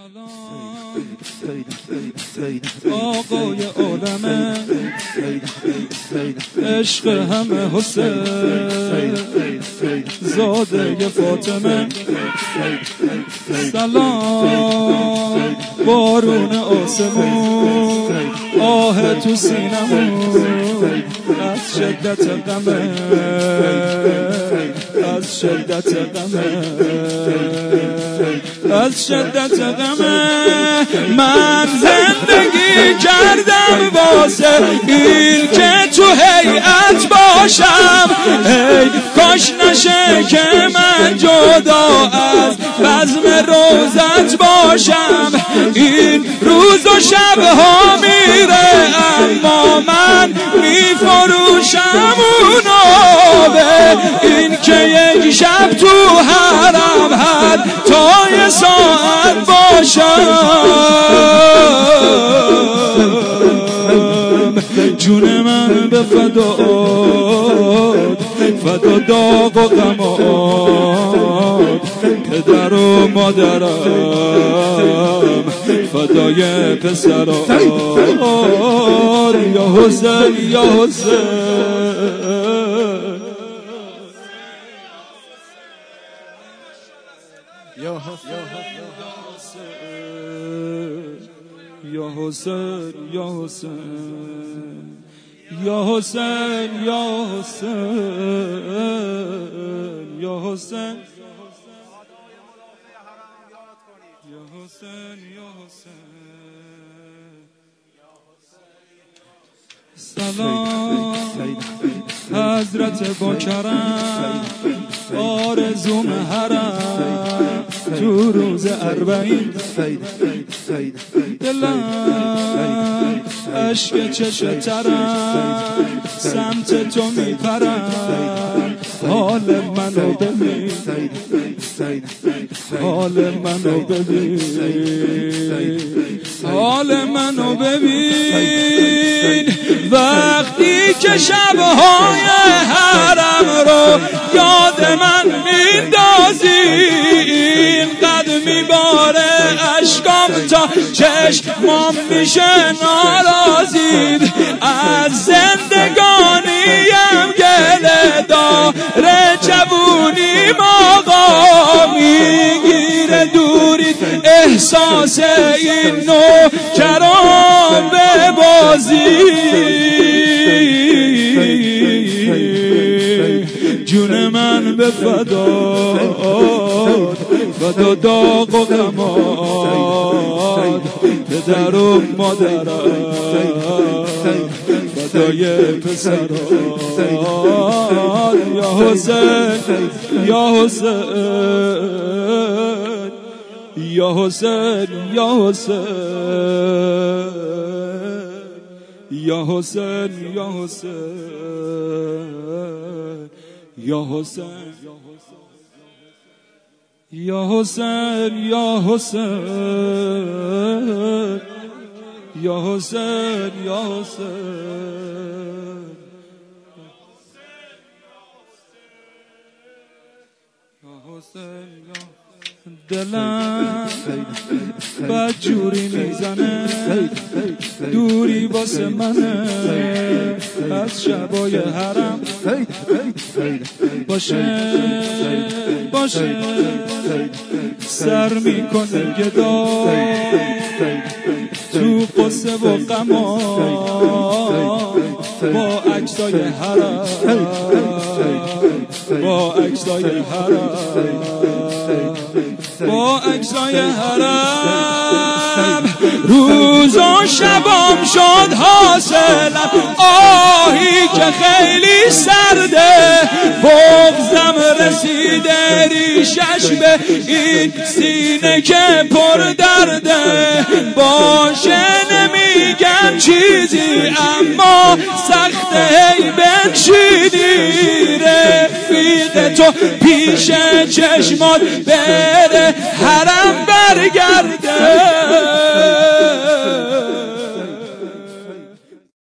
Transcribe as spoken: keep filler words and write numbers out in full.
آقای عالمه عشق همه حسین زاده فاطمه سلام بارون آسمون آه تو سینمون از شدت غمه از شدت غمه از شدت غمه من زندگی کردم واسه این که تو هیئت باشم ای کاش نشه که من جدا از بزم روزت باشم این روز و شبها میره اما من میفروشم اونو به این که یک شب تو حرم حتی یه ساعت باشم جون من به فداد فدا داغ و غمات پدر و مادرم فدای پسرات یا حسین یا حسین یا حسین یا حسین یا حسین یا حسین یا حسین یا حسین یا حسین یا حسین سلام حضرت با کرم آرزوم حرم تو روز اربعین دلم عشق چشم ترم سمت تو میپرم حال منو ببین حال منو ببین حال منو ببین وقتی که شبهای حرم رو یاد من میندازی اینقدر میباره اشکام تا چشمام میشه ناراضید از زندگانیم گله داره جوونیم آقا میگیره دوری احساس این نوکران به بازی جون من به فداد فدا داغ و غمات پدر و مادرم فدای پسرات یا حسین یا حسین یا حسین یا حسین یا حسین یا حسین یا حسین یا حسین یا حسین یا حسین یا حسین دلم بدجوری میزنه دوری واسه منه از شبای حرم باشه باشه سر میکنه گدا تو قصه و غما با عکسای حرم با عکسای حرم با عکسای حرم روز و شبام شد حاصلم آهی که خیلی سرده بغضم رسیده ریشش به این سینه که پر درده باشه نمیگم چیزی اما سخته ای بنشینی رفیق تو پیش چشمات بره حرم برگرده